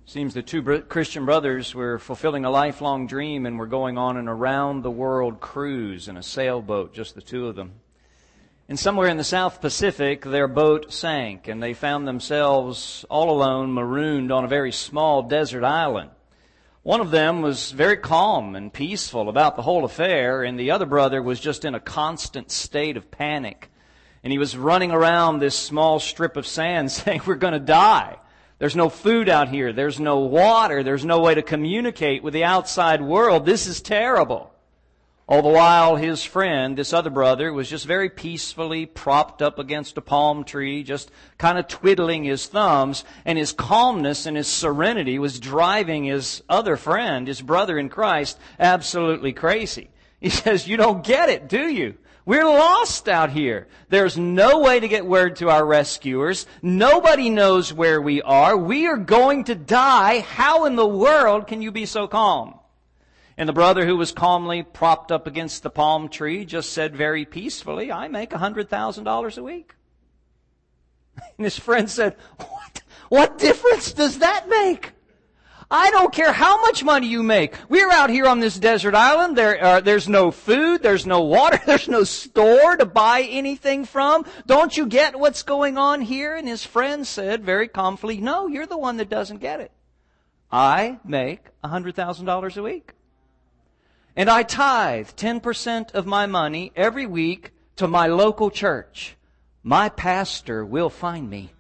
Seems the two Christian brothers were fulfilling a lifelong dream and were going on an around-the-world cruise in a sailboat, just the two of them. And somewhere in the South Pacific, their boat sank, and they found themselves all alone, marooned on a very small desert island. One of them was very calm and peaceful about the whole affair, and the other brother was just in a constant state of panic. And he was running around this small strip of sand saying, "We're going to die. There's no food out here. There's no water. There's no way to communicate with the outside world. This is terrible." All the while, his friend, this other brother, was just very peacefully propped up against a palm tree, just kind of twiddling his thumbs, and his calmness and his serenity was driving his other friend, his brother in Christ, absolutely crazy. He says, "You don't get it, do you? We're lost out here. There's no way to get word to our rescuers. Nobody knows where we are. We are going to die. How in the world can you be so calm?" And the brother who was calmly propped up against the palm tree just said very peacefully, "I make $100,000 a week." And his friend said, What difference does that make? I don't care how much money you make. We're out here on this desert island. There's no food. There's no water. There's no store to buy anything from. Don't you get what's going on here?" And his friend said very calmly, "No, you're the one that doesn't get it. I make $100,000 a week. And I tithe 10% of my money every week to my local church. My pastor will find me."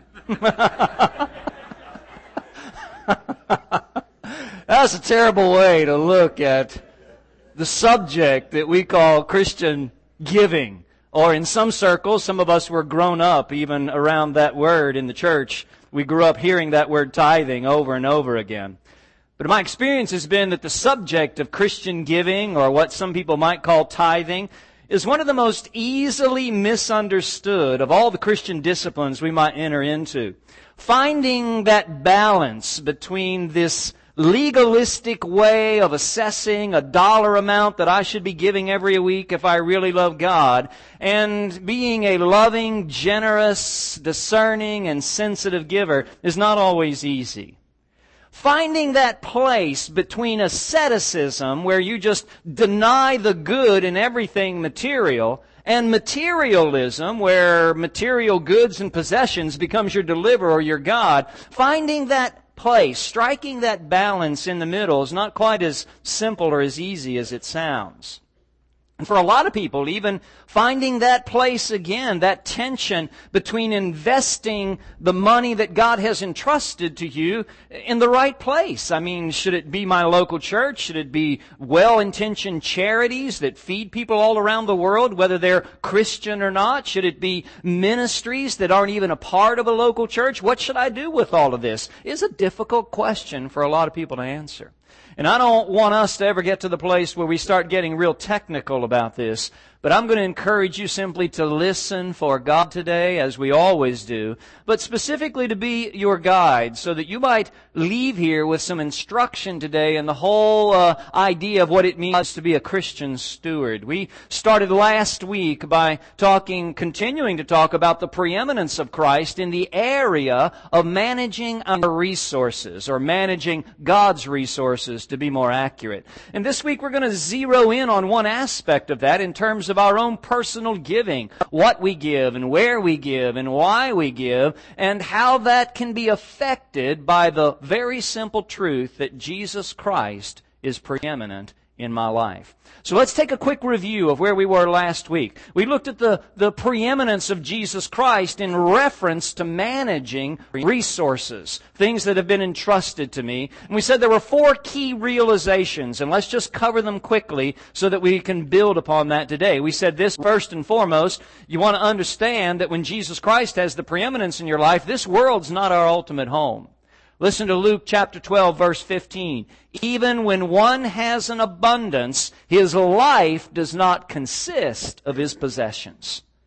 That's a terrible way to look at the subject that we call Christian giving. Or in some circles, some of us were grown up even around that word in the church. We grew up hearing that word tithing over and over again. But my experience has been that the subject of Christian giving, or what some people might call tithing, is one of the most easily misunderstood of all the Christian disciplines we might enter into. Finding that balance between this legalistic way of assessing a dollar amount that I should be giving every week if I really love God, and being a loving, generous, discerning, and sensitive giver is not always easy. Finding that place between asceticism, where you just deny the good in everything material, and materialism, where material goods and possessions becomes your deliverer or your God, finding that place, striking that balance in the middle is not quite as simple or as easy as it sounds. And for a lot of people, even finding that place again, that tension between investing the money that God has entrusted to you in the right place. I mean, should it be my local church? Should it be well-intentioned charities that feed people all around the world, whether they're Christian or not? Should it be ministries that aren't even a part of a local church? What should I do with all of this? It's a difficult question for a lot of people to answer. And I don't want us to ever get to the place where we start getting real technical about this. But I'm going to encourage you simply to listen for God today, as we always do, but specifically to be your guide, so that you might leave here with some instruction today in the whole idea of what it means to be a Christian steward. We started last week by continuing to talk about the preeminence of Christ in the area of managing our resources, or managing God's resources, to be more accurate. And this week we're going to zero in on one aspect of that in terms of our own personal giving, what we give and where we give and why we give, and how that can be affected by the very simple truth that Jesus Christ is preeminent in my life. So let's take a quick review of where we were last week. We looked at the preeminence of Jesus Christ in reference to managing resources, things that have been entrusted to me. And we said there were 4 key realizations, and let's just cover them quickly so that we can build upon that today. We said this: first and foremost, you want to understand that when Jesus Christ has the preeminence in your life, this world's not our ultimate home. Listen to Luke chapter 12, verse 15. Even when one has an abundance, his life does not consist of his possessions.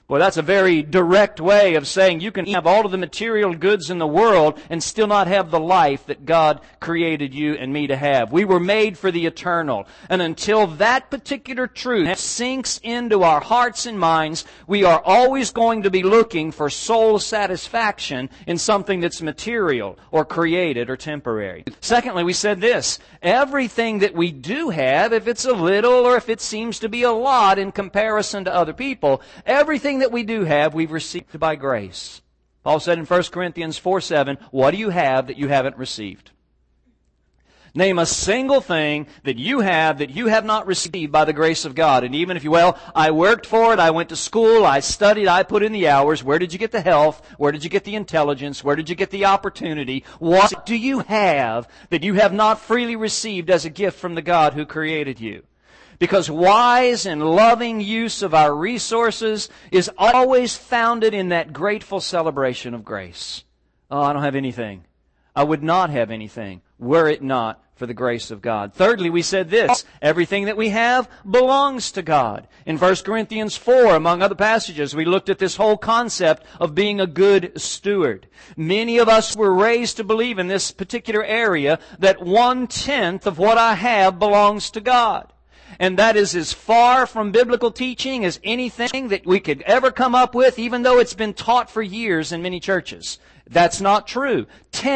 Well, that's a very direct way of saying you can have all of the material goods in the world and still not have the life that God created you and me to have. We were made for the eternal. And until that particular truth sinks into our hearts and minds, we are always going to be looking for soul satisfaction in something that's material or created or temporary. Secondly, we said this: everything that we do have, if it's a little or if it seems to be a lot in comparison to other people, everything that we do have, we've received by grace. Paul said in 1 Corinthians 4:7, what do you have that you haven't received? Name a single thing that you have not received by the grace of God. And even if you, well, I worked for it, I went to school, I studied, I put in the hours. Where did you get the health? Where did you get the intelligence? Where did you get the opportunity? What do you have that you have not freely received as a gift from the God who created you? Because wise and loving use of our resources is always founded in that grateful celebration of grace. Oh, I don't have anything. I would not have anything were it not for the grace of God. Thirdly, we said this: everything that we have belongs to God. In 1 Corinthians 4, among other passages, we looked at this whole concept of being a good steward. Many of us were raised to believe in this particular area that 1/10 of what I have belongs to God. And that is as far from biblical teaching as anything that we could ever come up with, even though it's been taught for years in many churches. That's not true.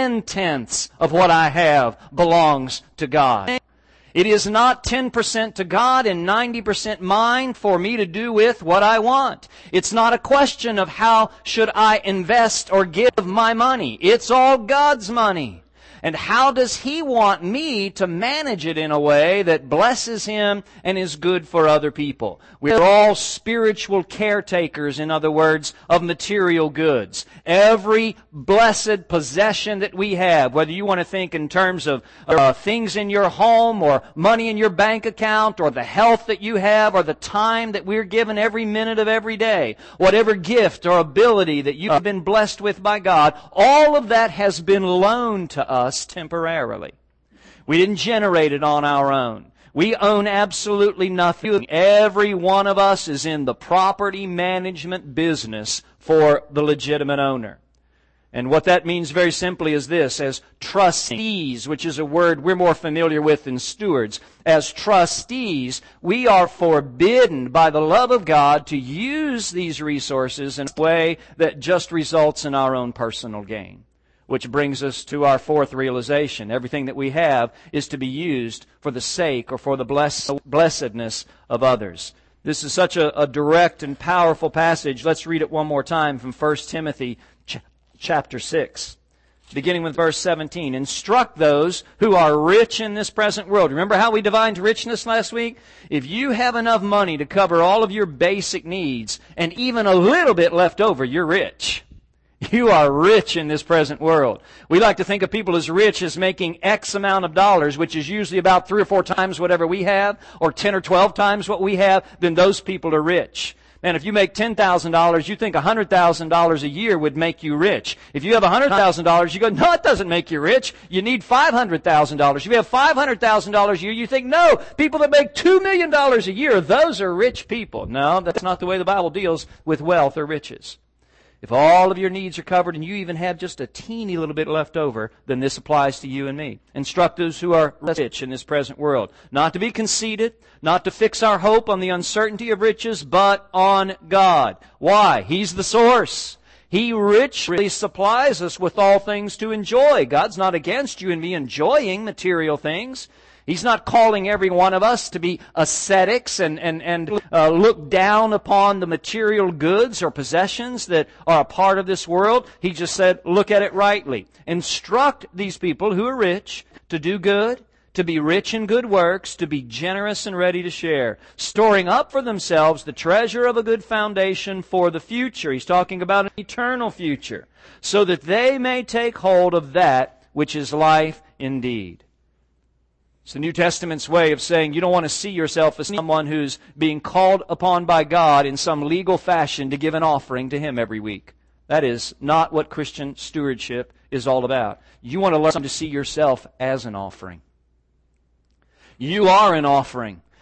10/10 of what I have belongs to God. It is not 10% to God and 90% mine for me to do with what I want. It's not a question of how should I invest or give my money. It's all God's money. And how does He want me to manage it in a way that blesses Him and is good for other people? We're all spiritual caretakers, in other words, of material goods. Every blessed possession that we have, whether you want to think in terms of things in your home or money in your bank account or the health that you have or the time that we're given every minute of every day, whatever gift or ability that you've been blessed with by God, all of that has been loaned to us temporarily. We didn't generate it on our own. We own absolutely nothing. Every one of us is in the property management business for the legitimate owner. And what that means very simply is this: as trustees, which is a word we're more familiar with than stewards, as trustees, we are forbidden by the love of God to use these resources in a way that just results in our own personal gain. Which brings us to our fourth realization. Everything that we have is to be used for the sake or for the blessedness of others. This is such a direct and powerful passage. Let's read it one more time from 1 Timothy chapter 6, beginning with verse 17. Instruct those who are rich in this present world. Remember how we defined richness last week? If you have enough money to cover all of your basic needs and even a little bit left over, you're rich. You are rich in this present world. We like to think of people as rich as making X amount of dollars, which is usually about 3 or 4 times whatever we have, or 10 or 12 times what we have, then those people are rich. Man, if you make $10,000, you think $100,000 a year would make you rich. If you have $100,000, you go, no, it doesn't make you rich. You need $500,000. If you have $500,000 a year, you think, no, people that make $2 million a year, those are rich people. No, that's not the way the Bible deals with wealth or riches. If all of your needs are covered and you even have just a teeny little bit left over, then this applies to you and me. Instruct those who are rich in this present world, not to be conceited, not to fix our hope on the uncertainty of riches, but on God. Why? He's the source. He richly supplies us with all things to enjoy. God's not against you and me enjoying material things. He's not calling every one of us to be ascetics and look down upon the material goods or possessions that are a part of this world. He just said, look at it rightly. Instruct these people who are rich to do good, to be rich in good works, to be generous and ready to share, storing up for themselves the treasure of a good foundation for the future. He's talking about an eternal future, so that they may take hold of that which is life indeed. It's the New Testament's way of saying you don't want to see yourself as someone who's being called upon by God in some legal fashion to give an offering to Him every week. That is not what Christian stewardship is all about. You want to learn to see yourself as an offering. You are an offering.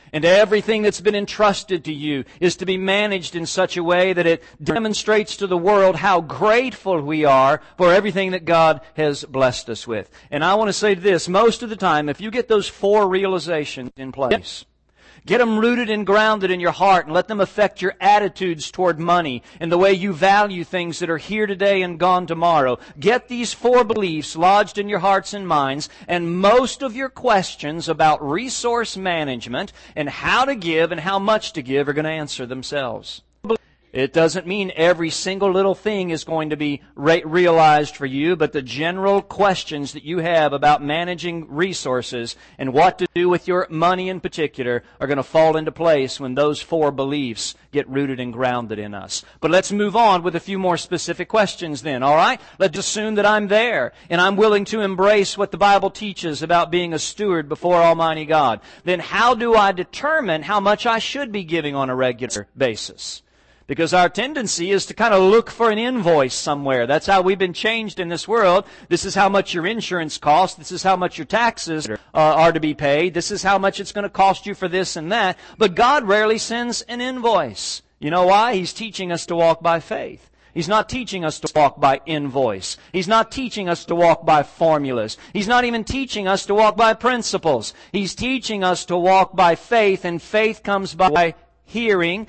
And everything that's been entrusted to you is to be managed in such a way that it demonstrates to the world how grateful we are for everything that God has blessed us with. And I want to say this, most of the time, if you get those 4 realizations in place, get them rooted and grounded in your heart and let them affect your attitudes toward money and the way you value things that are here today and gone tomorrow. Get these 4 beliefs lodged in your hearts and minds, and most of your questions about resource management and how to give and how much to give are going to answer themselves. It doesn't mean every single little thing is going to be realized for you, but the general questions that you have about managing resources and what to do with your money in particular are going to fall into place when those 4 beliefs get rooted and grounded in us. But let's move on with a few more specific questions then, all right? Let's assume that I'm there and I'm willing to embrace what the Bible teaches about being a steward before Almighty God. Then how do I determine how much I should be giving on a regular basis? Because our tendency is to kind of look for an invoice somewhere. That's how we've been changed in this world. This is how much your insurance costs. This is how much your taxes are to be paid. This is how much it's going to cost you for this and that. But God rarely sends an invoice. You know why? He's teaching us to walk by faith. He's not teaching us to walk by invoice. He's not teaching us to walk by formulas. He's not even teaching us to walk by principles. He's teaching us to walk by faith, and faith comes by hearing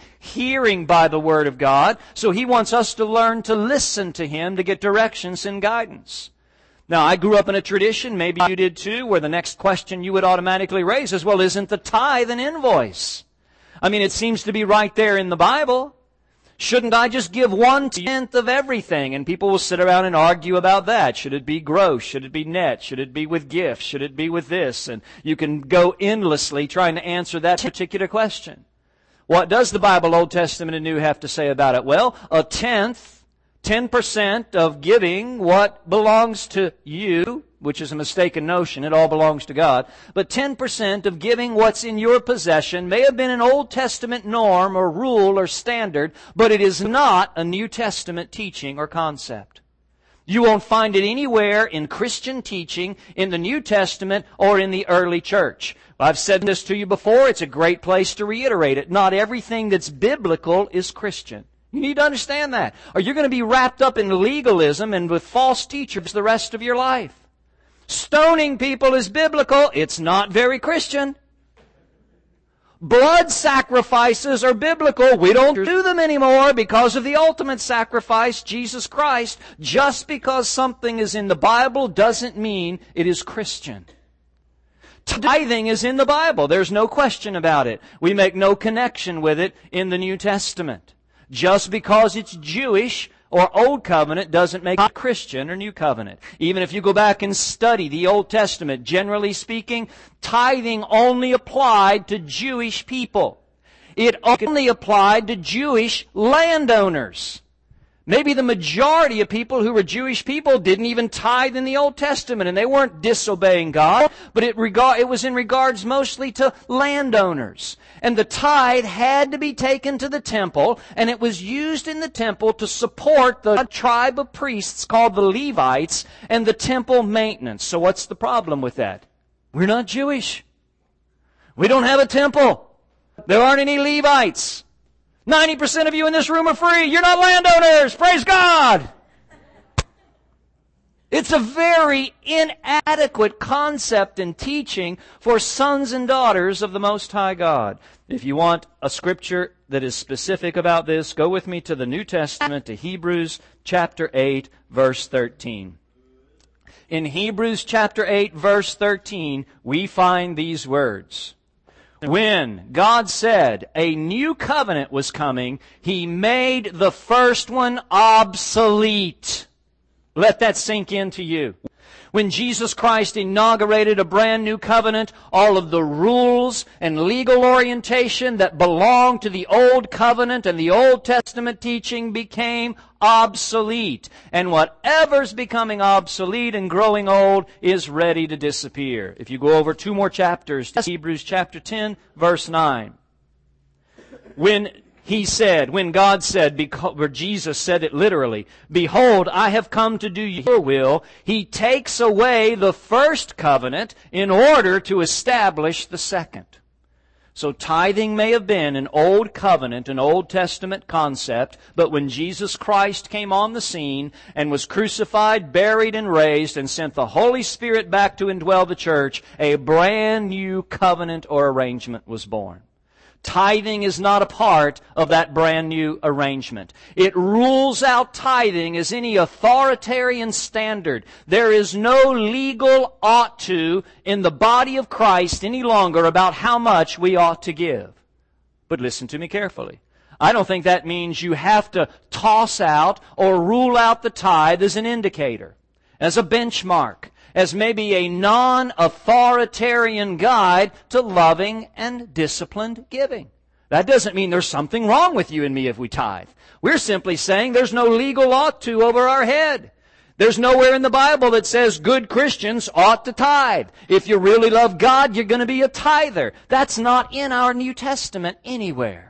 by the Word of God. So He wants us to learn to listen to Him to get directions and guidance. Now, I grew up in a tradition, maybe you did too, where the next question you would automatically raise is, well, isn't the tithe an invoice? I mean, it seems to be right there in the Bible. Shouldn't I just give 1/10 of everything? And people will sit around and argue about that. Should it be gross? Should it be net? Should it be with gifts? Should it be with this? And you can go endlessly trying to answer that particular question. What does the Bible, Old Testament and New, have to say about it? Well, 10% of giving what belongs to you, which is a mistaken notion, it all belongs to God, but 10% of giving what's in your possession may have been an Old Testament norm or rule or standard, but it is not a New Testament teaching or concept. You won't find it anywhere in Christian teaching, in the New Testament, or in the early church. I've said this to you before. It's a great place to reiterate it. Not everything that's biblical is Christian. You need to understand that, or you're going to be wrapped up in legalism and with false teachers the rest of your life. Stoning people is biblical. It's not very Christian. Blood sacrifices are biblical. We don't do them anymore because of the ultimate sacrifice, Jesus Christ. Just because something is in the Bible doesn't mean it is Christian. Tithing is in the Bible. There's no question about it. We make no connection with it in the New Testament. Just because it's Jewish or Old Covenant doesn't make it Christian or New Covenant. Even if you go back and study the Old Testament, generally speaking, tithing only applied to Jewish people. It only applied to Jewish landowners. Maybe the majority of people who were Jewish people didn't even tithe in the Old Testament, and they weren't disobeying God, but it was in regards mostly to landowners. And the tithe had to be taken to the temple, and it was used in the temple to support the tribe of priests called the Levites and the temple maintenance. So what's the problem with that? We're not Jewish. We don't have a temple. There aren't any Levites. 90% of you in this room are free. You're not landowners. Praise God. It's a very inadequate concept and teaching for sons and daughters of the Most High God. If you want a scripture that is specific about this, go with me to the New Testament, to Hebrews chapter 8, verse 13. In Hebrews chapter 8, verse 13, we find these words. When God said a new covenant was coming, He made the first one obsolete. Let that sink into you. When Jesus Christ inaugurated a brand new covenant, all of the rules and legal orientation that belonged to the Old Covenant and the Old Testament teaching became obsolete. And whatever's becoming obsolete and growing old is ready to disappear. If you go over 2 more chapters to Hebrews chapter 10, verse 9. When God said, or Jesus said it literally, "Behold, I have come to do your will," He takes away the first covenant in order to establish the second. So tithing may have been an old covenant, an Old Testament concept, but when Jesus Christ came on the scene and was crucified, buried, and raised, and sent the Holy Spirit back to indwell the church, a brand new covenant or arrangement was born. Tithing is not a part of that brand new arrangement. It rules out tithing as any authoritarian standard. There is no legal ought to in the body of Christ any longer about how much we ought to give. But listen to me carefully. I don't think that means you have to toss out or rule out the tithe as an indicator, as a benchmark, as maybe a non-authoritarian guide to loving and disciplined giving. That doesn't mean there's something wrong with you and me if we tithe. We're simply saying there's no legal ought to over our head. There's nowhere in the Bible that says good Christians ought to tithe. If you really love God, you're going to be a tither. That's not in our New Testament anywhere.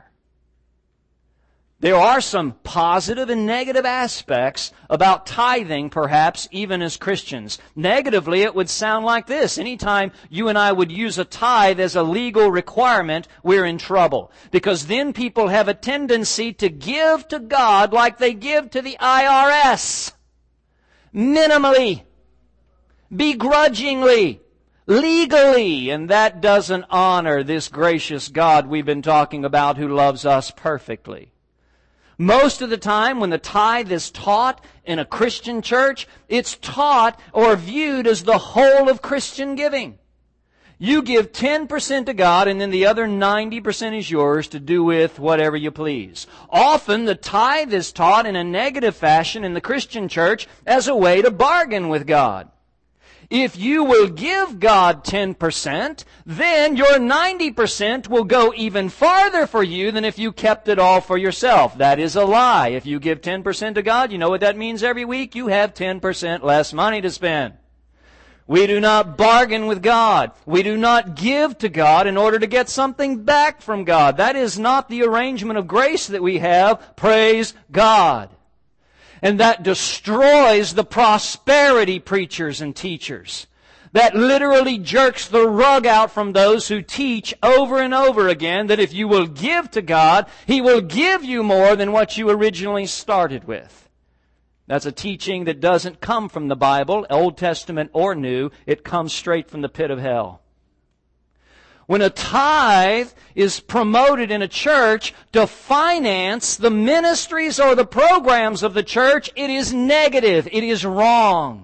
There are some positive and negative aspects about tithing, perhaps, even as Christians. Negatively, it would sound like this. Anytime you and I would use a tithe as a legal requirement, we're in trouble. Because then people have a tendency to give to God like they give to the IRS. Minimally. Begrudgingly. Legally. And that doesn't honor this gracious God we've been talking about who loves us perfectly. Most of the time when the tithe is taught in a Christian church, it's taught or viewed as the whole of Christian giving. You give 10% to God and then the other 90% is yours to do with whatever you please. Often the tithe is taught in a negative fashion in the Christian church as a way to bargain with God. If you will give God 10%, then your 90% will go even farther for you than if you kept it all for yourself. That is a lie. If you give 10% to God, you know what that means every week? You have 10% less money to spend. We do not bargain with God. We do not give to God in order to get something back from God. That is not the arrangement of grace that we have. Praise God. And that destroys the prosperity preachers and teachers. That literally jerks the rug out from those who teach over and over again that if you will give to God, He will give you more than what you originally started with. That's a teaching that doesn't come from the Bible, Old Testament or New. It comes straight from the pit of hell. When a tithe is promoted in a church to finance the ministries or the programs of the church, it is negative. It is wrong.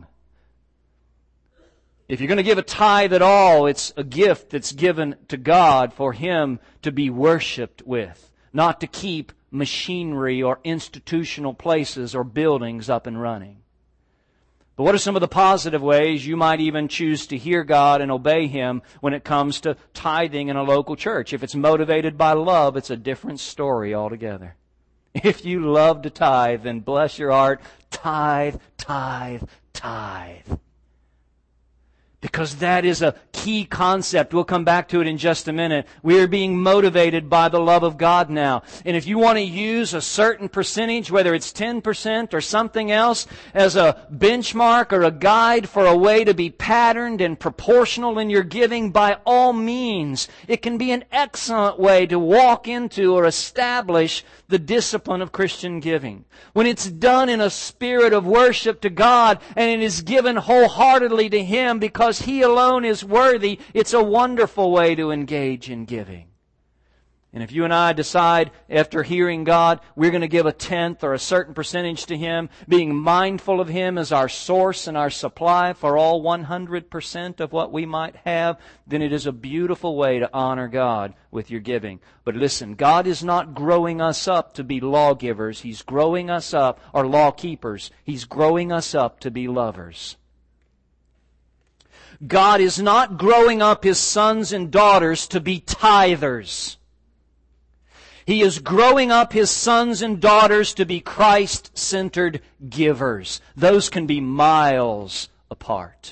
If you're going to give a tithe at all, it's a gift that's given to God for Him to be worshipped with, not to keep machinery or institutional places or buildings up and running. But what are some of the positive ways you might even choose to hear God and obey Him when it comes to tithing in a local church? If it's motivated by love, it's a different story altogether. If you love to tithe, then bless your heart, tithe, tithe, tithe. Because that is a key concept. We'll come back to it in just a minute. We are being motivated by the love of God now. And if you want to use a certain percentage, whether it's 10% or something else, as a benchmark or a guide for a way to be patterned and proportional in your giving, by all means, it can be an excellent way to walk into or establish the discipline of Christian giving. When it's done in a spirit of worship to God and it is given wholeheartedly to Him because He alone is worthy, it's a wonderful way to engage in giving. And if you and I decide after hearing God, we're going to give a tenth or a certain percentage to Him, being mindful of Him as our source and our supply for all 100% of what we might have, then it is a beautiful way to honor God with your giving. But listen, God is not growing us up to be lawgivers. He's growing us up, or law keepers. He's growing us up to be lovers. God is not growing up His sons and daughters to be tithers. He is growing up His sons and daughters to be Christ-centered givers. Those can be miles apart.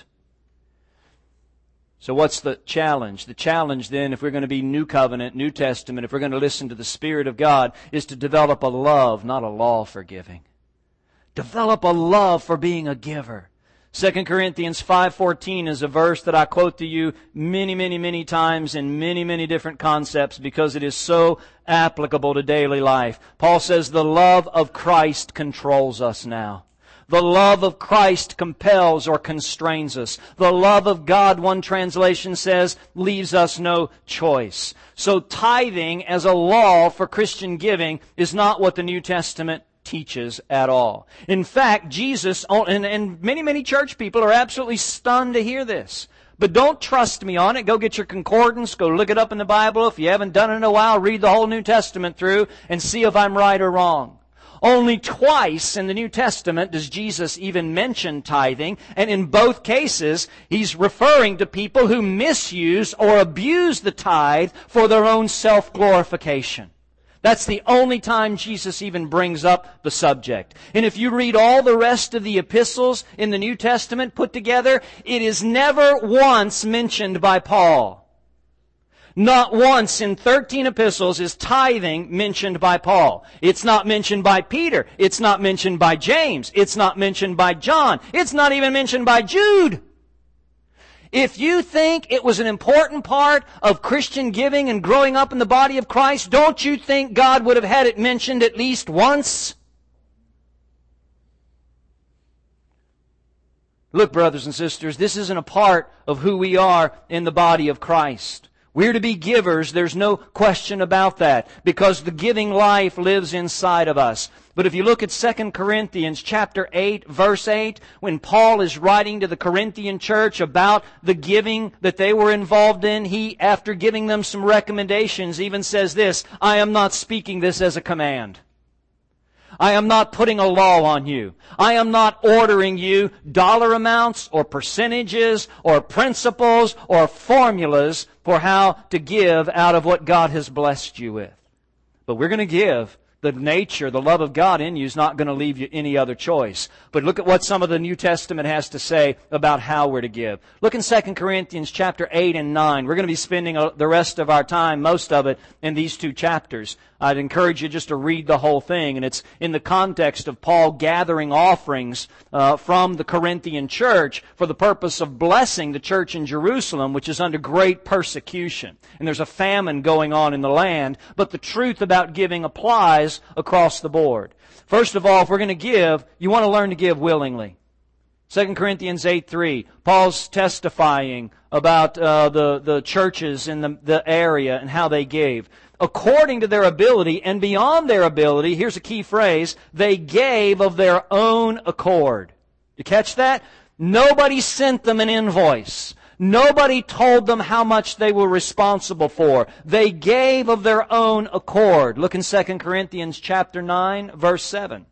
So what's the challenge? The challenge then, if we're going to be New Covenant, New Testament, if we're going to listen to the Spirit of God, is to develop a love, not a law for giving. Develop a love for being a giver. 2 Corinthians 5:14 is a verse that I quote to you many times in many different concepts because it is so applicable to daily life. Paul says, the love of Christ controls us now. The love of Christ compels or constrains us. The love of God, one translation says, leaves us no choice. So tithing as a law for Christian giving is not what the New Testament teaches at all. In fact, Jesus, and many church people are absolutely stunned to hear this. But don't trust me on it. Go get your concordance. Go look it up in the Bible. If you haven't done it in a while, read the whole New Testament through and see if I'm right or wrong. Only twice in the New Testament does Jesus even mention tithing, and in both cases, He's referring to people who misuse or abuse the tithe for their own self-glorification. That's the only time Jesus even brings up the subject. And if you read all the rest of the epistles in the New Testament put together, it is never once mentioned by Paul. Not once in 13 epistles is tithing mentioned by Paul. It's not mentioned by Peter. It's not mentioned by James. It's not mentioned by John. It's not even mentioned by Jude. If you think it was an important part of Christian giving and growing up in the body of Christ, don't you think God would have had it mentioned at least once? Look, brothers and sisters, this isn't a part of who we are in the body of Christ. We're to be givers, there's no question about that, because the giving life lives inside of us. But if you look at 2 Corinthians chapter 8, verse 8, when Paul is writing to the Corinthian church about the giving that they were involved in, he, after giving them some recommendations, even says this, I am not speaking this as a command. I am not putting a law on you. I am not ordering you dollar amounts or percentages or principles or formulas for how to give out of what God has blessed you with. But we're going to give. The nature, the love of God in you is not going to leave you any other choice. But look at what some of the New Testament has to say about how we're to give. Look in 2 Corinthians chapter 8 and 9. We're going to be spending the rest of our time, most of it, in these two chapters. I'd encourage you just to read the whole thing. And it's in the context of Paul gathering offerings from the Corinthian church for the purpose of blessing the church in Jerusalem, which is under great persecution. And there's a famine going on in the land. But the truth about giving applies across the board. First of all, if we're going to give, you want to learn to give willingly. 2 Corinthians 8:3, Paul's testifying about the churches in the area and how they gave. According to their ability and beyond their ability, here's a key phrase, they gave of their own accord. You catch that? Nobody sent them an invoice. Nobody told them how much they were responsible for. They gave of their own accord. Look in 2 Corinthians chapter 9, verse 7.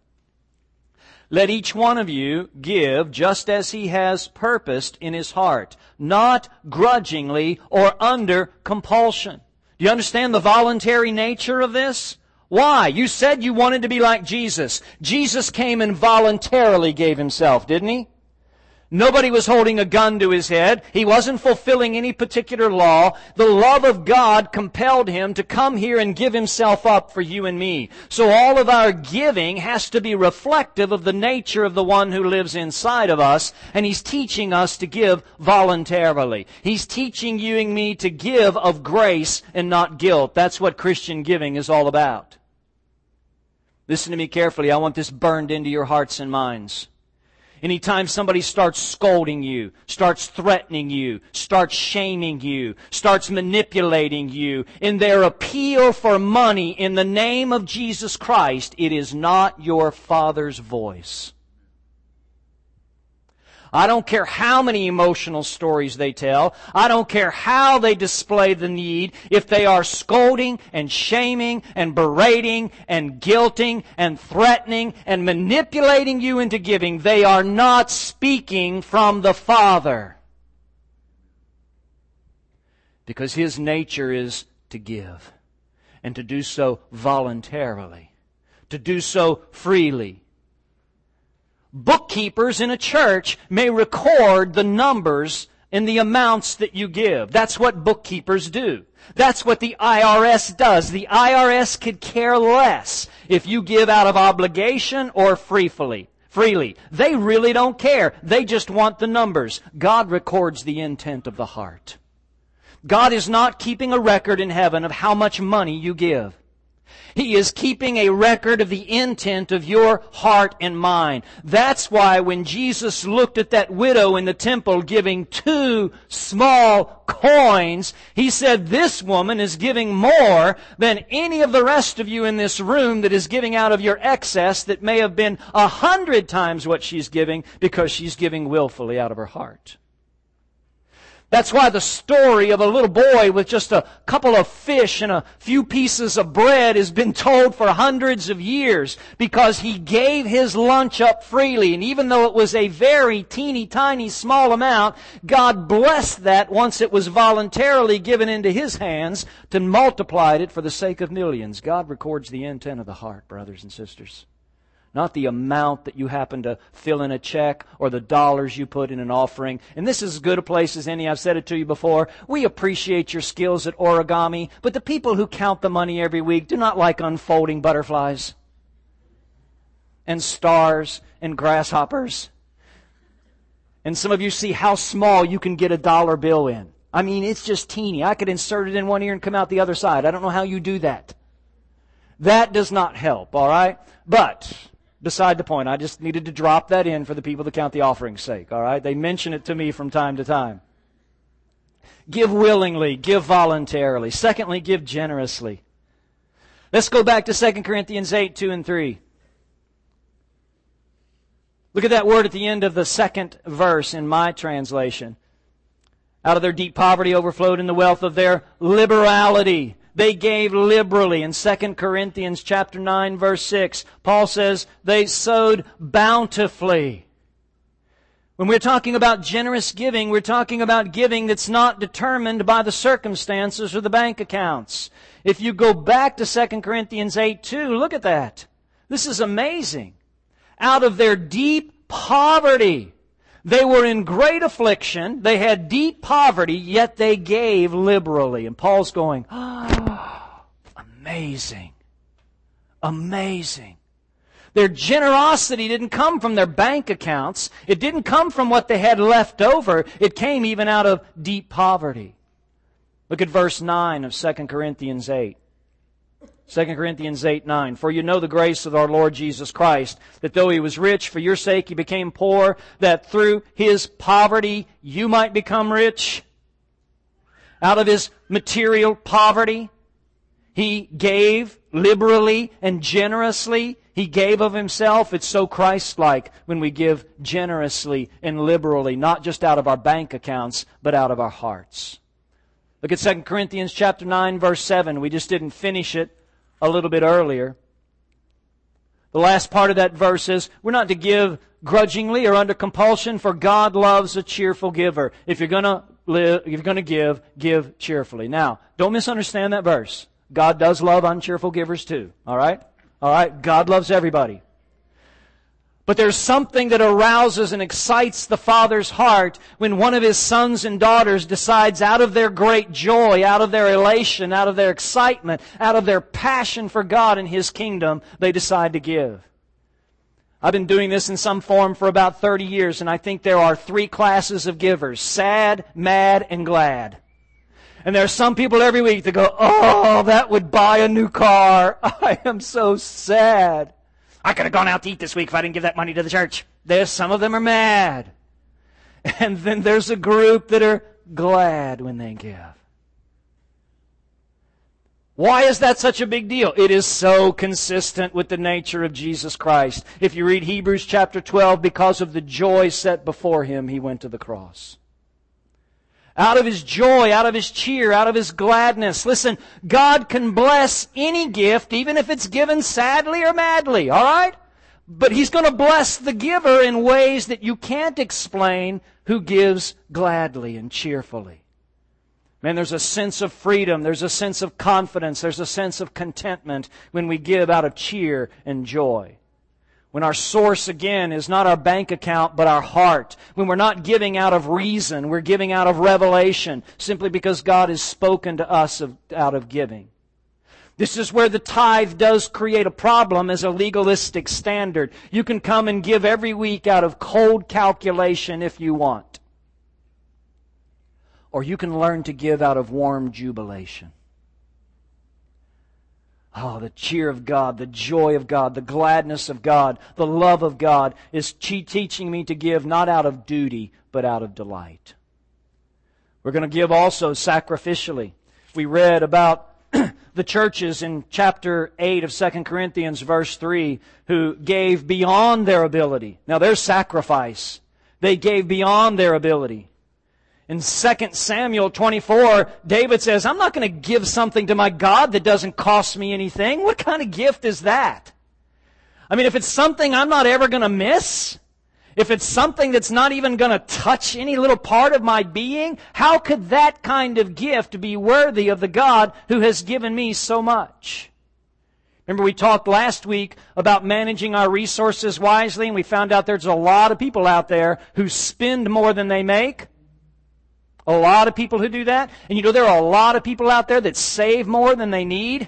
Let each one of you give just as he has purposed in his heart, not grudgingly or under compulsion. Do you understand the voluntary nature of this? Why? You said you wanted to be like Jesus. Jesus came and voluntarily gave Himself, didn't He? Nobody was holding a gun to His head. He wasn't fulfilling any particular law. The love of God compelled Him to come here and give Himself up for you and me. So all of our giving has to be reflective of the nature of the one who lives inside of us. And He's teaching us to give voluntarily. He's teaching you and me to give of grace and not guilt. That's what Christian giving is all about. Listen to me carefully. I want this burned into your hearts and minds. Anytime somebody starts scolding you, starts threatening you, starts shaming you, starts manipulating you in their appeal for money in the name of Jesus Christ, it is not your Father's voice. I don't care how many emotional stories they tell. I don't care how they display the need. If they are scolding and shaming and berating and guilting and threatening and manipulating you into giving, they are not speaking from the Father. Because His nature is to give and to do so voluntarily, to do so freely. Bookkeepers in a church may record the numbers and the amounts that you give. That's what bookkeepers do. That's what the IRS does. The IRS could care less if you give out of obligation or freely. freely. They really don't care. They just want the numbers. God records the intent of the heart. God is not keeping a record in heaven of how much money you give. He is keeping a record of the intent of your heart and mind. That's why when Jesus looked at that widow in the temple giving 2 small coins, He said, this woman is giving more than any of the rest of you in this room that is giving out of your excess that may have been 100 times what she's giving, because she's giving willfully out of her heart. That's why the story of a little boy with just a couple of fish and a few pieces of bread has been told for hundreds of years, because he gave his lunch up freely. And even though it was a very teeny tiny small amount, God blessed that once it was voluntarily given into His hands, to multiply it for the sake of millions. God records the intent of the heart, brothers and sisters. Not the amount that you happen to fill in a check or the dollars you put in an offering. And this is as good a place as any. I've said it to you before. We appreciate your skills at origami, but the people who count the money every week do not like unfolding butterflies and stars and grasshoppers. And some of you see how small you can get a dollar bill in. I mean, it's just teeny. I could insert it in one ear and come out the other side. I don't know how you do that. That does not help, all right? But beside the point, I just needed to drop that in for the people that count the offering's sake, all right? They mention it to me from time to time. Give willingly, give voluntarily. Secondly, give generously. Let's go back to 2 Corinthians 8, 2 and 3. Look at that word at the end of the second verse in my translation. Out of their deep poverty overflowed in the wealth of their liberality. They gave liberally. In 2 Corinthians chapter 9, verse 6, Paul says they sowed bountifully. When we're talking about generous giving, we're talking about giving that's not determined by the circumstances or the bank accounts. If you go back to 2 Corinthians 8, 2, look at that. This is amazing. Out of their deep poverty, they were in great affliction. They had deep poverty, yet they gave liberally. And Paul's going, amazing. Amazing. Their generosity didn't come from their bank accounts. It didn't come from what they had left over. It came even out of deep poverty. Look at verse 9 of 2 Corinthians 8. 2 Corinthians 8, 9. For you know the grace of our Lord Jesus Christ, that though He was rich, for your sake He became poor, that through His poverty you might become rich. Out of His material poverty, He gave liberally and generously. He gave of Himself. It's so Christ-like when we give generously and liberally, not just out of our bank accounts, but out of our hearts. Look at 2 Corinthians chapter 9, verse 7. We just didn't finish it a little bit earlier. The last part of that verse is, we're not to give grudgingly or under compulsion, for God loves a cheerful giver. If you're going to give cheerfully. Now, don't misunderstand that verse. God does love uncheerful givers too. All right? All right? God loves everybody. But there's something that arouses and excites the Father's heart when one of His sons and daughters decides, out of their great joy, out of their elation, out of their excitement, out of their passion for God and His kingdom, they decide to give. I've been doing this in some form for about 30 years, and I think there are 3 classes of givers: sad, mad, and glad. And there are some people every week that go, oh, that would buy a new car. I am so sad. I could have gone out to eat this week if I didn't give that money to the church. Some of them are mad. And then there's a group that are glad when they give. Why is that such a big deal? It is so consistent with the nature of Jesus Christ. If you read Hebrews chapter 12, because of the joy set before Him, He went to the cross. Out of His joy, out of His cheer, out of His gladness. Listen, God can bless any gift, even if it's given sadly or madly, all right? But He's going to bless the giver in ways that you can't explain, who gives gladly and cheerfully. Man, there's a sense of freedom, there's a sense of confidence, there's a sense of contentment when we give out of cheer and joy. When our source, again, is not our bank account, but our heart. When we're not giving out of reason, we're giving out of revelation, simply because God has spoken to us out of giving. This is where the tithe does create a problem as a legalistic standard. You can come and give every week out of cold calculation if you want. Or you can learn to give out of warm jubilation. Oh, the cheer of God, the joy of God, the gladness of God, the love of God is teaching me to give not out of duty, but out of delight. We're going to give also sacrificially. We read about the churches in chapter 8 of 2 Corinthians verse 3 who gave beyond their ability. Now there's sacrifice. They gave beyond their ability. In 2 Samuel 24, David says, I'm not going to give something to my God that doesn't cost me anything. What kind of gift is that? I mean, if it's something I'm not ever going to miss, if it's something that's not even going to touch any little part of my being, how could that kind of gift be worthy of the God who has given me so much? Remember we talked last week about managing our resources wisely, and we found out there's a lot of people out there who spend more than they make. A lot of people who do that. And you know there are a lot of people out there that save more than they need.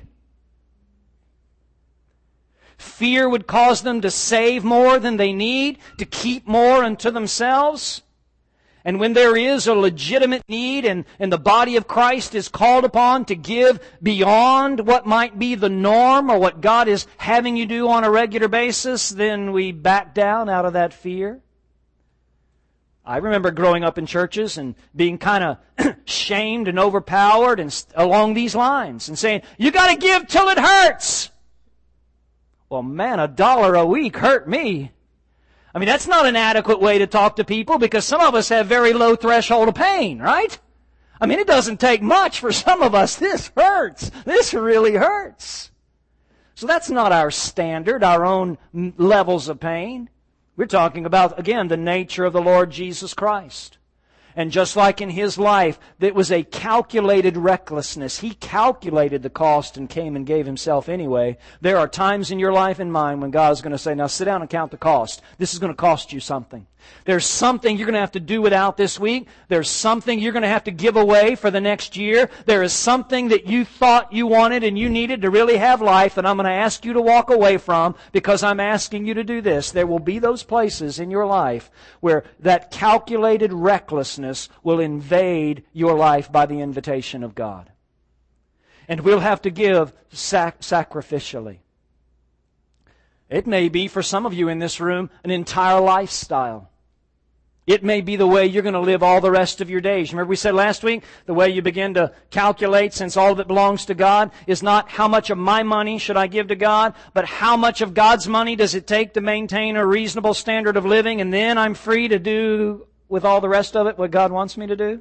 Fear would cause them to save more than they need, to keep more unto themselves. And when there is a legitimate need and the body of Christ is called upon to give beyond what might be the norm or what God is having you do on a regular basis, then we back down out of that fear. I remember growing up in churches and being kind of shamed and overpowered and along these lines and saying, you got to give till it hurts. Well, man, $1 a week hurt me. I mean, that's not an adequate way to talk to people because some of us have very low threshold of pain, right? I mean, it doesn't take much for some of us. This hurts. This really hurts. So that's not our standard, our own levels of pain. We're talking about, again, the nature of the Lord Jesus Christ. And just like in His life, it was a calculated recklessness. He calculated the cost and came and gave Himself anyway. There are times in your life and mine when God is going to say, now sit down and count the cost. This is going to cost you something. There's something you're going to have to do without this week. There's something you're going to have to give away for the next year. There is something that you thought you wanted and you needed to really have life that I'm going to ask you to walk away from because I'm asking you to do this. There will be those places in your life where that calculated recklessness will invade your life by the invitation of God. And we'll have to give sacrificially. It may be, for some of you in this room, an entire lifestyle. It may be the way you're going to live all the rest of your days. Remember we said last week, the way you begin to calculate, since all of it belongs to God, is not how much of my money should I give to God, but how much of God's money does it take to maintain a reasonable standard of living, and then I'm free to do with all the rest of it what God wants me to do?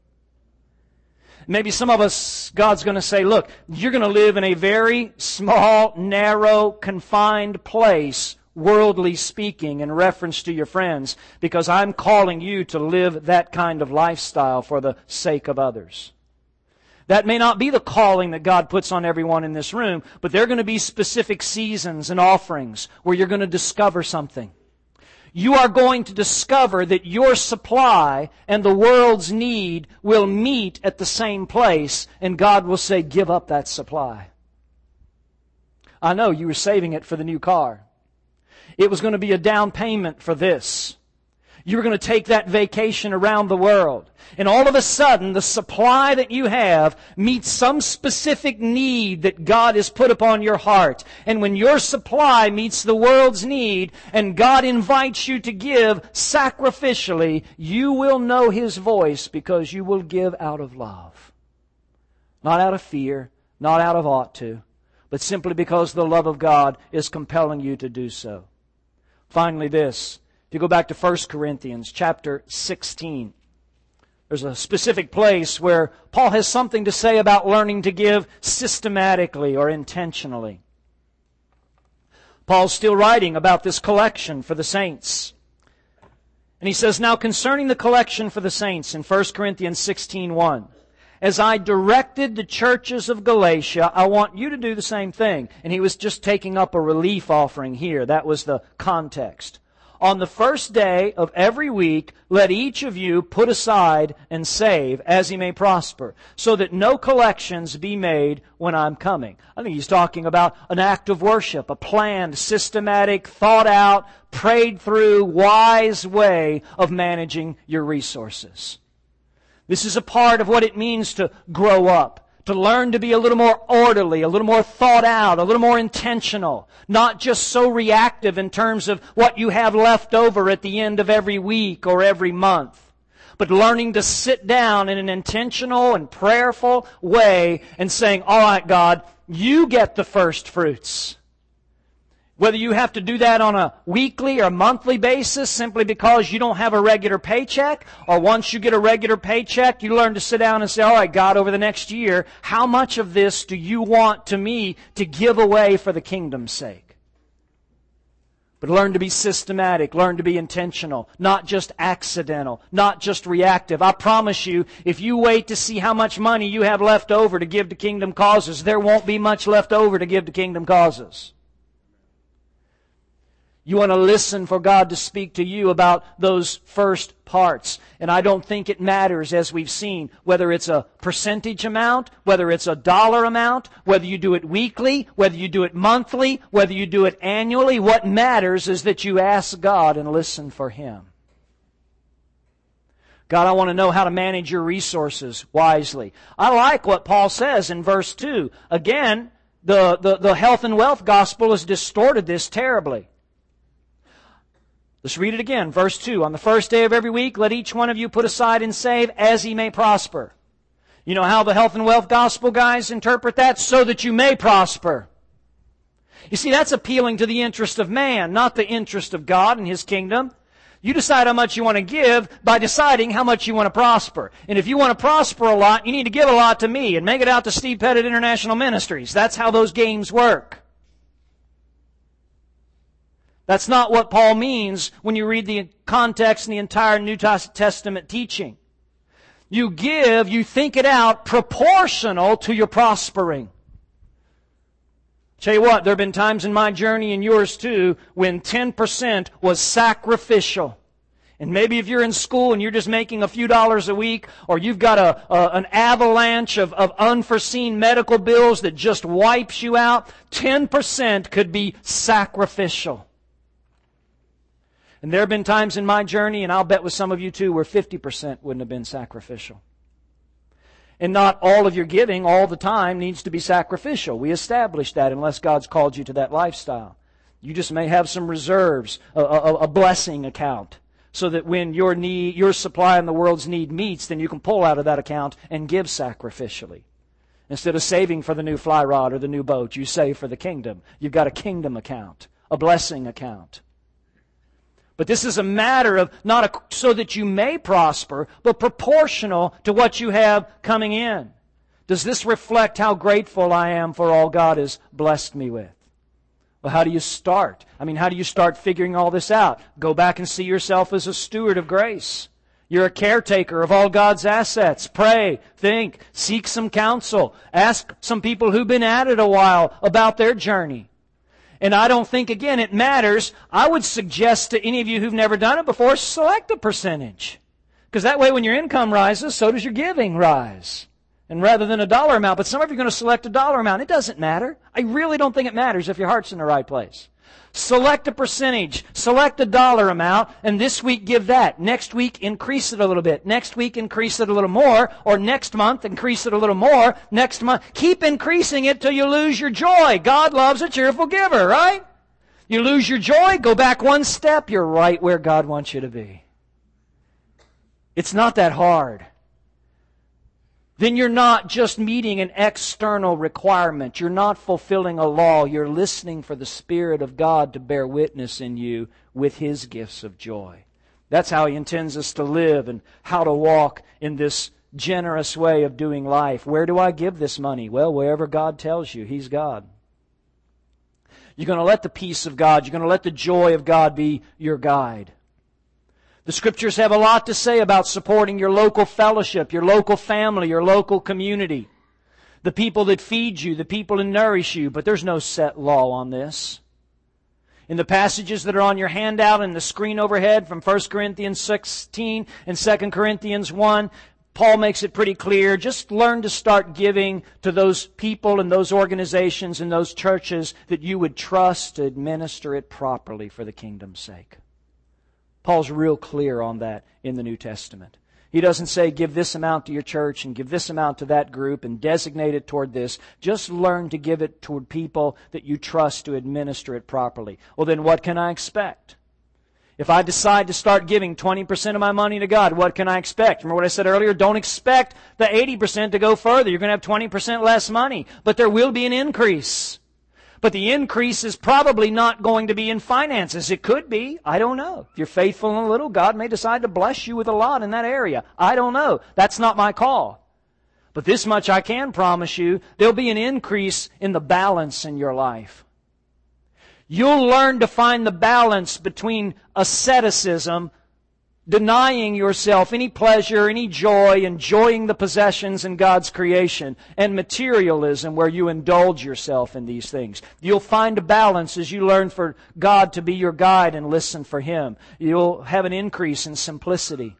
Maybe some of us, God's going to say, look, you're going to live in a very small, narrow, confined place, worldly speaking, in reference to your friends, because I'm calling you to live that kind of lifestyle for the sake of others. That may not be the calling that God puts on everyone in this room, but there are going to be specific seasons and offerings where you're going to discover something. You are going to discover that your supply and the world's need will meet at the same place, and God will say, give up that supply. I know you were saving it for the new car. It was going to be a down payment for this. You were going to take that vacation around the world. And all of a sudden, the supply that you have meets some specific need that God has put upon your heart. And when your supply meets the world's need, and God invites you to give sacrificially, you will know His voice because you will give out of love. Not out of fear, not out of ought to, but simply because the love of God is compelling you to do so. Finally, this. If you go back to 1 Corinthians chapter 16, there's a specific place where Paul has something to say about learning to give systematically or intentionally. Paul's still writing about this collection for the saints. And he says, now concerning the collection for the saints in 1 Corinthians 16:1, as I directed the churches of Galatia, I want you to do the same thing. And he was just taking up a relief offering here. That was the context. On the first day of every week, let each of you put aside and save as he may prosper, so that no collections be made when I'm coming. I think he's talking about an act of worship, a planned, systematic, thought out, prayed through, wise way of managing your resources. This is a part of what it means to grow up. To learn to be a little more orderly, a little more thought out, a little more intentional. Not just so reactive in terms of what you have left over at the end of every week or every month. But learning to sit down in an intentional and prayerful way and saying, all right, God, you get the first fruits. Whether you have to do that on a weekly or monthly basis simply because you don't have a regular paycheck, or once you get a regular paycheck, you learn to sit down and say, all right, God, over the next year, how much of this do you want me to give away for the kingdom's sake? But learn to be systematic, learn to be intentional, not just accidental, not just reactive. I promise you, if you wait to see how much money you have left over to give to kingdom causes, there won't be much left over to give to kingdom causes. You want to listen for God to speak to you about those first parts. And I don't think it matters, as we've seen, whether it's a percentage amount, whether it's a dollar amount, whether you do it weekly, whether you do it monthly, whether you do it annually. What matters is that you ask God and listen for Him. God, I want to know how to manage your resources wisely. I like what Paul says in verse 2. Again, the health and wealth gospel has distorted this terribly. Let's read it again. Verse 2. On the first day of every week, let each one of you put aside and save as he may prosper. You know how the health and wealth gospel guys interpret that? So that you may prosper. You see, that's appealing to the interest of man, not the interest of God and His kingdom. You decide how much you want to give by deciding how much you want to prosper. And if you want to prosper a lot, you need to give a lot to me and make it out to Steve Pettit International Ministries. That's how those games work. That's not what Paul means when you read the context and the entire New Testament teaching. You give, you think it out, proportional to your prospering. Tell you what, there have been times in my journey and yours too when 10% was sacrificial. And maybe if you're in school and you're just making a few dollars a week, or you've got an avalanche of unforeseen medical bills that just wipes you out, 10% could be sacrificial. And there have been times in my journey, and I'll bet with some of you too, where 50% wouldn't have been sacrificial. And not all of your giving all the time needs to be sacrificial. We established that unless God's called you to that lifestyle. You just may have some reserves, a blessing account, so that when your supply and the world's need meets, then you can pull out of that account and give sacrificially. Instead of saving for the new fly rod or the new boat, you save for the kingdom. You've got a kingdom account, a blessing account. But this is a matter of not so that you may prosper, but proportional to what you have coming in. Does this reflect how grateful I am for all God has blessed me with? Well, how do you start? How do you start figuring all this out? Go back and see yourself as a steward of grace. You're a caretaker of all God's assets. Pray, think, seek some counsel. Ask some people who've been at it a while about their journey. And I don't think, again, it matters. I would suggest to any of you who've never done it before, select a percentage. Because that way when your income rises, so does your giving rise. And rather than a dollar amount, but some of you are going to select a dollar amount. It doesn't matter. I really don't think it matters if your heart's in the right place. Select a percentage. Select a dollar amount, and this week give that. Next week, increase it a little bit. Next week, increase it a little more. Or next month, increase it a little more. Next month, keep increasing it till you lose your joy. God loves a cheerful giver, right? You lose your joy, go back one step, you're right where God wants you to be. It's not that hard. Then you're not just meeting an external requirement. You're not fulfilling a law. You're listening for the Spirit of God to bear witness in you with His gifts of joy. That's how He intends us to live and how to walk in this generous way of doing life. Where do I give this money? Well, wherever God tells you. He's God. You're going to let the peace of God, you're going to let the joy of God be your guide. The Scriptures have a lot to say about supporting your local fellowship, your local family, your local community. The people that feed you, the people that nourish you, but there's no set law on this. In the passages that are on your handout and the screen overhead from 1 Corinthians 16 and 2 Corinthians 1, Paul makes it pretty clear. Just learn to start giving to those people and those organizations and those churches that you would trust to administer it properly for the kingdom's sake. Paul's real clear on that in the New Testament. He doesn't say give this amount to your church and give this amount to that group and designate it toward this. Just learn to give it toward people that you trust to administer it properly. Well, then what can I expect? If I decide to start giving 20% of my money to God, what can I expect? Remember what I said earlier? Don't expect the 80% to go further. You're going to have 20% less money. But there will be an increase. But the increase is probably not going to be in finances. It could be. I don't know. If you're faithful in a little, God may decide to bless you with a lot in that area. I don't know. That's not my call. But this much I can promise you, there'll be an increase in the balance in your life. You'll learn to find the balance between asceticism, denying yourself any pleasure, any joy, enjoying the possessions in God's creation, and materialism where you indulge yourself in these things. You'll find a balance as you learn for God to be your guide and listen for Him. You'll have an increase in simplicity.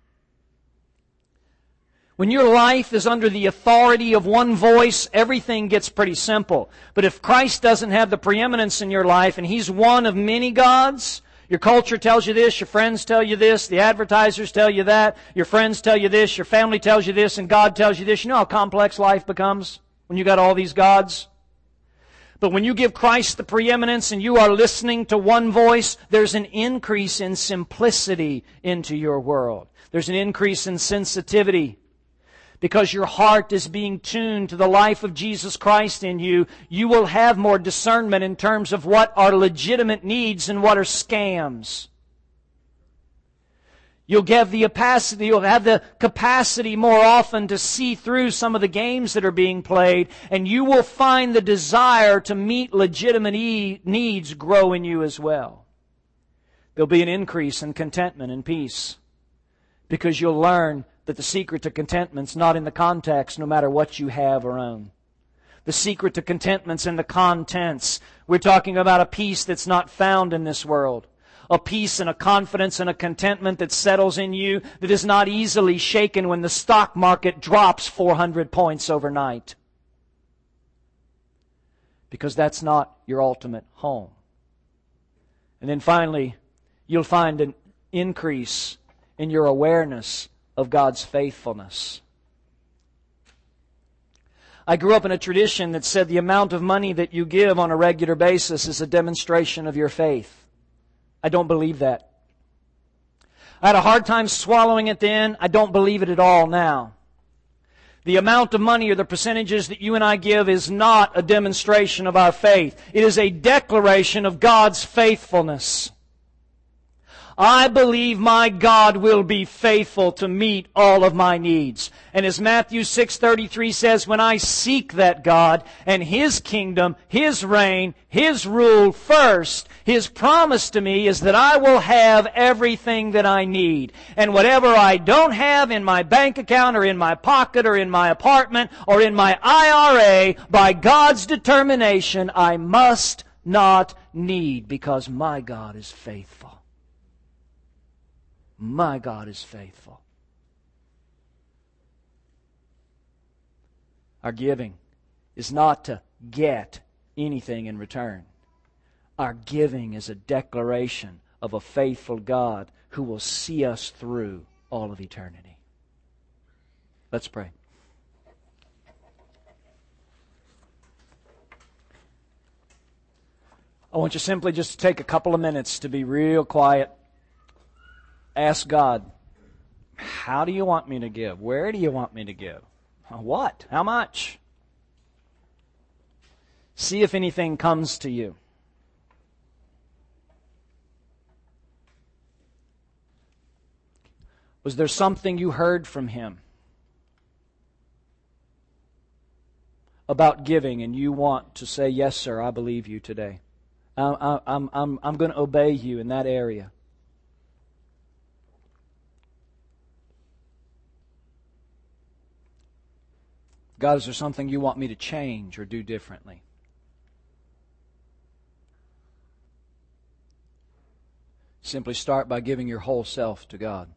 When your life is under the authority of one voice, everything gets pretty simple. But if Christ doesn't have the preeminence in your life and He's one of many gods, your culture tells you this, your friends tell you this, the advertisers tell you that, your friends tell you this, your family tells you this, and God tells you this. You know how complex life becomes when you got all these gods? But when you give Christ the preeminence and you are listening to one voice, there's an increase in simplicity into your world. There's an increase in sensitivity. Because your heart is being tuned to the life of Jesus Christ in you, you will have more discernment in terms of what are legitimate needs and what are scams. You'll have the capacity more often to see through some of the games that are being played, and you will find the desire to meet legitimate needs grow in you as well. There'll be an increase in contentment and peace because you'll learn that the secret to contentment's not in the context, no matter what you have or own. The secret to contentment's in the contents. We're talking about a peace that's not found in this world. A peace and a confidence and a contentment that settles in you that is not easily shaken when the stock market drops 400 points overnight. Because that's not your ultimate home. And then finally, you'll find an increase in your awareness of God's faithfulness. I grew up in a tradition that said the amount of money that you give on a regular basis is a demonstration of your faith. I don't believe that. I had a hard time swallowing it then. I don't believe it at all now. The amount of money or the percentages that you and I give is not a demonstration of our faith. It is a declaration of God's faithfulness. I believe my God will be faithful to meet all of my needs. And as Matthew 6:33 says, when I seek that God and His kingdom, His reign, His rule first, His promise to me is that I will have everything that I need. And whatever I don't have in my bank account or in my pocket or in my apartment or in my IRA, by God's determination, I must not need because my God is faithful. My God is faithful. Our giving is not to get anything in return. Our giving is a declaration of a faithful God who will see us through all of eternity. Let's pray. I want you simply just to take a couple of minutes to be real quiet. Ask God, how do you want me to give? Where do you want me to give? What? How much? See if anything comes to you. Was there something you heard from Him about giving and you want to say, yes, sir, I believe you today. I'm going to obey you in that area. God, is there something you want me to change or do differently? Simply start by giving your whole self to God.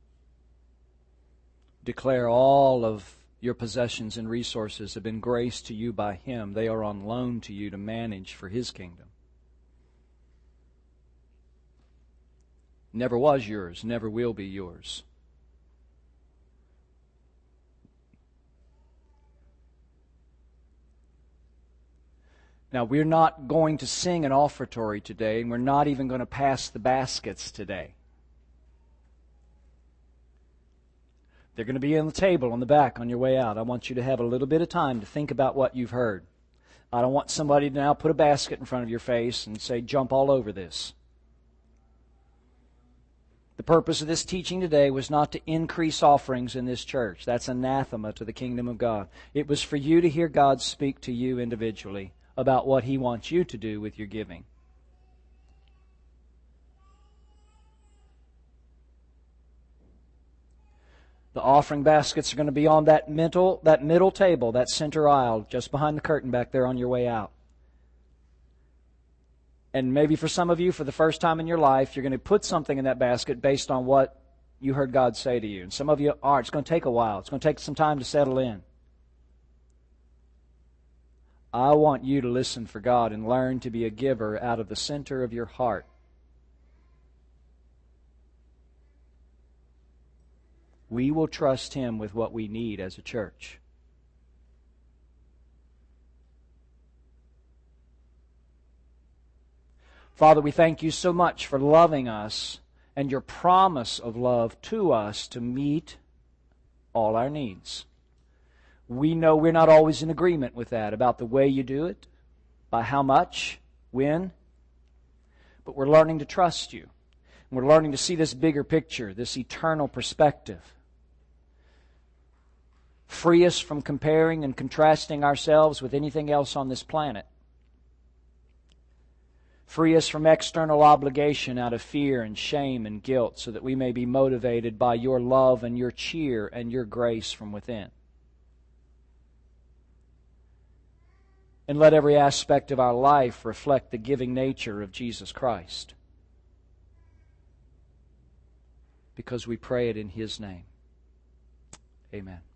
Declare all of your possessions and resources have been graced to you by Him. They are on loan to you to manage for His kingdom. Never was yours, never will be yours. Now, we're not going to sing an offertory today, and we're not even going to pass the baskets today. They're going to be on the table on the back on your way out. I want you to have a little bit of time to think about what you've heard. I don't want somebody to now put a basket in front of your face and say, jump all over this. The purpose of this teaching today was not to increase offerings in this church. That's anathema to the kingdom of God. It was for you to hear God speak to you individually about what He wants you to do with your giving. The offering baskets are going to be on that middle table, that center aisle, just behind the curtain back there on your way out. And maybe for some of you, for the first time in your life, you're going to put something in that basket based on what you heard God say to you. And some of you are. It's going to take a while. It's going to take some time to settle in. I want you to listen for God and learn to be a giver out of the center of your heart. We will trust Him with what we need as a church. Father, we thank You so much for loving us and Your promise of love to us to meet all our needs. We know we're not always in agreement with that, about the way You do it, by how much, when, but we're learning to trust You. And we're learning to see this bigger picture, this eternal perspective. Free us from comparing and contrasting ourselves with anything else on this planet. Free us from external obligation out of fear and shame and guilt so that we may be motivated by Your love and Your cheer and Your grace from within. And let every aspect of our life reflect the giving nature of Jesus Christ. Because we pray it in His name. Amen.